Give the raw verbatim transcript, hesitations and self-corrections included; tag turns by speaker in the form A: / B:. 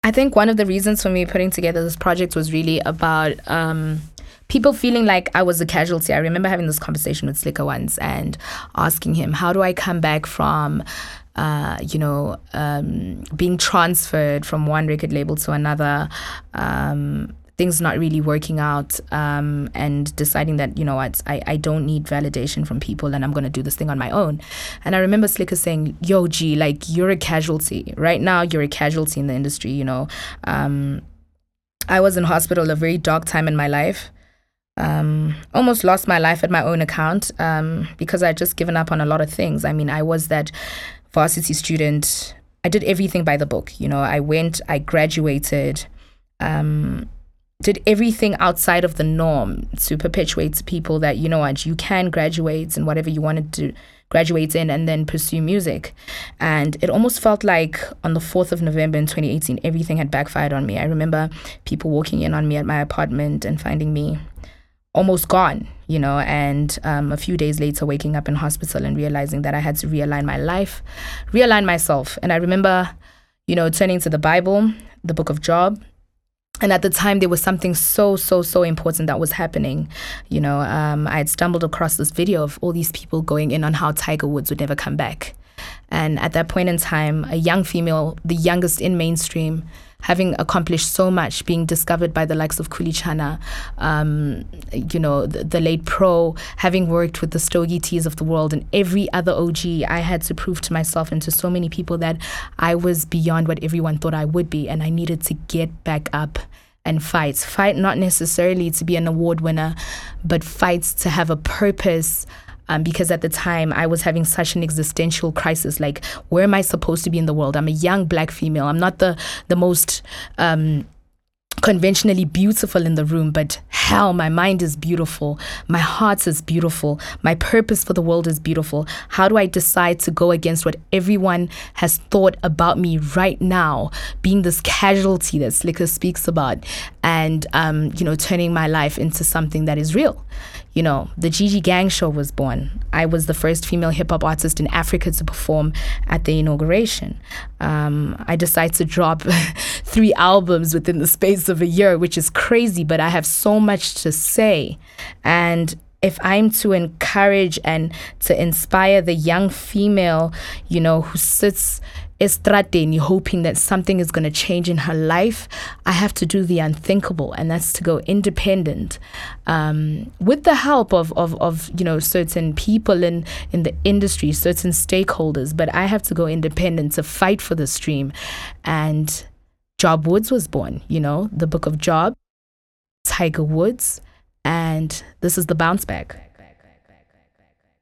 A: I think one of the reasons for me putting together this project was really about um, people feeling like I was a casualty. I remember having this conversation with Slicker once and asking him, how do I come back from, uh, you know, um, being transferred from one record label to another, um, things not really working out, um, and deciding that, you know what, I, I don't need validation from people and I'm going to do this thing on my own. And I remember Slicker saying, yo, G, like, you're a casualty. Right now, you're a casualty in the industry, you know. Um, I was in hospital, a very dark time in my life. Um, almost lost my life at my own account um, because I'd just given up on a lot of things. I mean, I was that varsity student. I did everything by the book. You know, I went, I graduated, um, did everything outside of the norm to perpetuate to people that, you know what, you can graduate in whatever you wanted to graduate in and then pursue music. And it almost felt like on the fourth of November in twenty eighteen, everything had backfired on me. I remember people walking in on me at my apartment and finding me almost gone, you know, and um, a few days later waking up in hospital and realizing that I had to realign my life, realign myself. And I remember, you know, turning to the Bible, the book of Job. And at the time, there was something so, so, so important that was happening. You know, um, I had stumbled across this video of all these people going in on how Tiger Woods would never come back. And at that point in time, a young female, the youngest in mainstream, having accomplished so much, being discovered by the likes of Kulichana, um, you know, the, the late Pro, having worked with the Stogie Teas of the world and every other O G, I had to prove to myself and to so many people that I was beyond what everyone thought I would be, and I needed to get back up and fight. Fight not necessarily to be an award winner, but fights to have a purpose. Um, because at the time I was having such an existential crisis, like, where am I supposed to be in the world? I'm a young black female. I'm not the the most um, conventionally beautiful in the room, but hell, my mind is beautiful. My heart is beautiful. My purpose for the world is beautiful. How do I decide to go against what everyone has thought about me right now, being this casualty that Slicker speaks about, and, um, you know, turning my life into something that is real? You know, the Gigi Gang Show was born. I was the first female hip-hop artist in Africa to perform at the inauguration. Um, I decided to drop three albums within the space of a year, which is crazy, but I have so much to say. And if I'm to encourage and to inspire the young female, you know, who sits estradeni hoping that something is going to change in her life, I have to do the unthinkable, and that's to go independent, um, with the help of, of, of, you know, certain people in, in the industry, certain stakeholders, but I have to go independent to fight for this dream. And Job Woods was born, you know, the book of Job, Tiger Woods, and this is the bounce back.